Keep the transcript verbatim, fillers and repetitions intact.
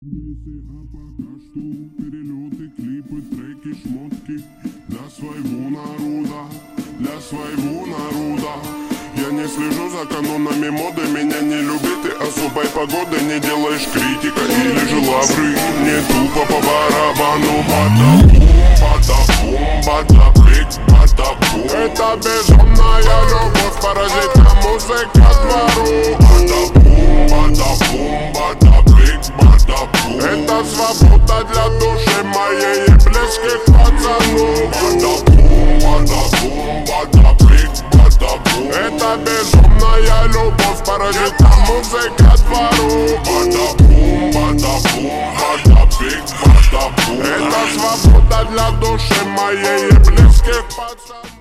А пока что перелеты, клипы, треки, шмотки для своего народа, для своего народа. Я не слежу за канонами моды, меня не любит и особой погоды. Не делаешь критика или же лавры, мне тупо по барабану. Бада-бум, бада-бум, бада-бик, бада-бум. Это безумная любовь, паразитная музыка двору. Бада-бум, бада-бум, бада-бик, бада-бум. Это свобода для души моей и близких пацанов. Бада-бум, бада-бум, бада-бик, бада-бум. Это безумная любовь, паразитная музыка двору. Бада-бум, бада-бум, бада-бик, бада-бум. Это свобода для души моей и близких пацанов.